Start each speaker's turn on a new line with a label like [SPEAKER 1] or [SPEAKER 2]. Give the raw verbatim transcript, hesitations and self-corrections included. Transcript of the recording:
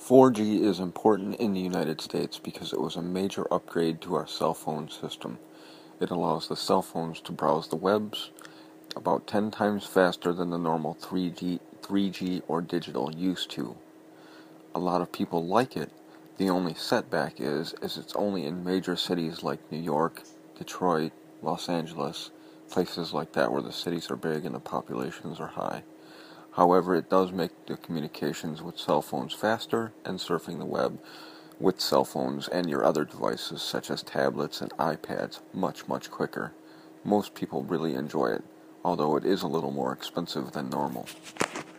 [SPEAKER 1] four G is important in the United States because it was a major upgrade to our cell phone system. It allows the cell phones to browse the webs about ten times faster than the normal three G, three G or digital used to. A lot of people like it. The only setback is, is it's only in major cities like New York, Detroit, Los Angeles, places like that where the cities are big and the populations are high. However, it does make the communications with cell phones faster and surfing the web with cell phones and your other devices such as tablets and iPads much, much quicker. Most people really enjoy it, although it is a little more expensive than normal.